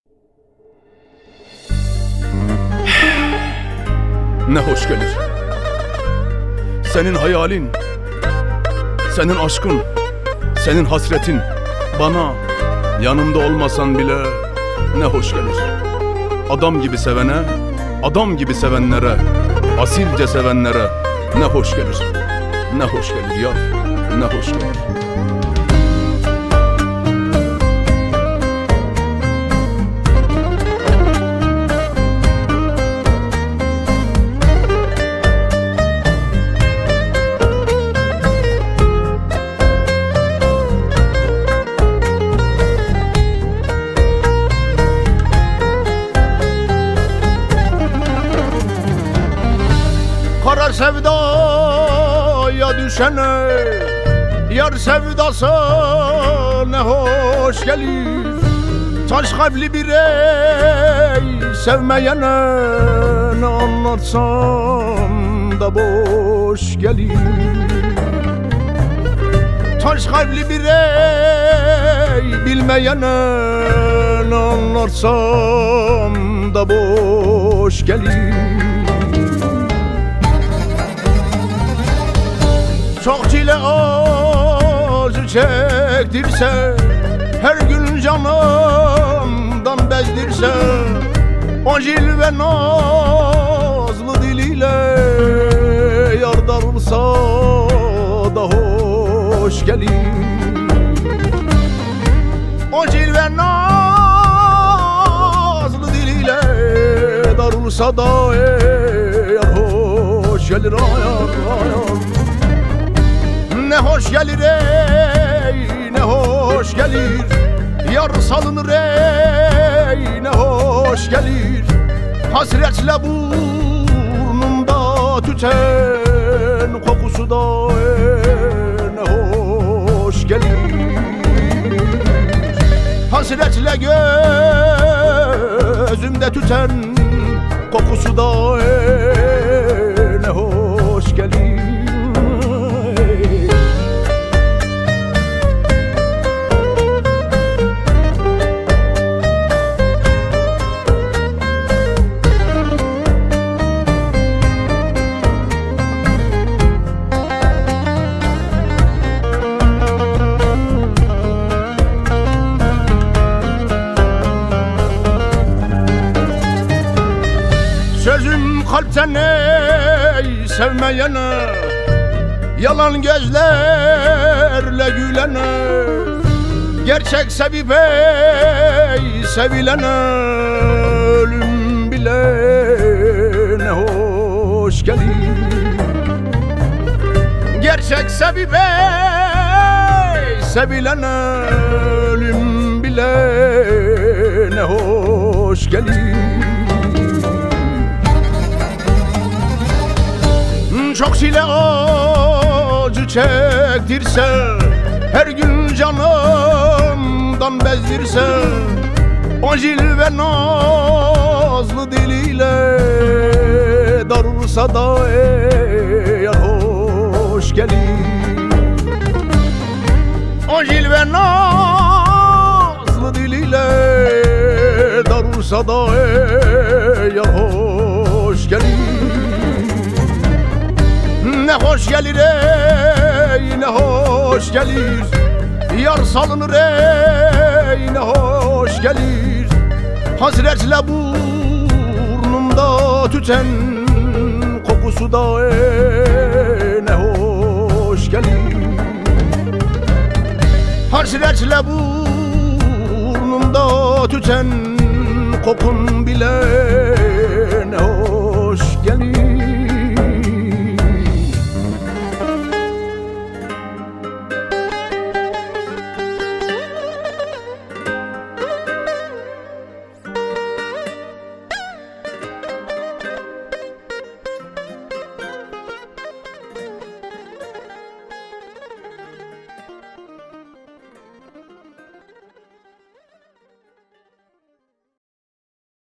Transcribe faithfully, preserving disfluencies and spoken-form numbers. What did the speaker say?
Ne hoş gelir. Senin hayalin, senin aşkın, senin hasretin bana yanımda olmasan bile ne hoş gelir. Adam gibi sevene, adam gibi sevenlere, asilce sevenlere ne hoş gelir. Ne hoş gelir yar, ne hoş gelir. Kara sevdaya düşene yar sevdası ne hoş gelir. Taş kalpli bir ey sevmeyene ne anlatsam da boş gelir. Taş kalpli bir ey bilmeyene ne anlatsam da boş gelir. Çok çile acı çektirse, her gün canımdan bezdirse, o jil ve nazlı diliyle yar darılsa da hoş gelir. O jil ve nazlı diliyle darılsa da yar hoş gelir. Ayar ayar. Ne hoş gelir ey, ne hoş gelir. Yar salınır ey, ne hoş gelir. Hasretle burnumda tüten kokusu da ey, ne hoş gelir. Hasretle gözümde tüten kokusu da ey, ne hoş gelir. Sözüm kalpten ey sevmeyene, yalan gözlerle gülene, gerçek sevip ey sevilene ölüm bile ne hoş gelir. Gerçek sevip ey sevilene ölüm bile ne hoş gelir. Çok çile acı çektirse, her gün canımdan bezdirse, o jil ve nazlı diliyle darılsa da ey hoş gelir. O jil ve nazlı diliyle darılsa da ey hoş gelir. Ne hoş gelir ey, ne hoş gelir. Yar salınır ey, ne hoş gelir. Hasretle burnumda tüten kokusu da ey, ne hoş gelir. Hasretle burnumda tüten kokun bile ne hoş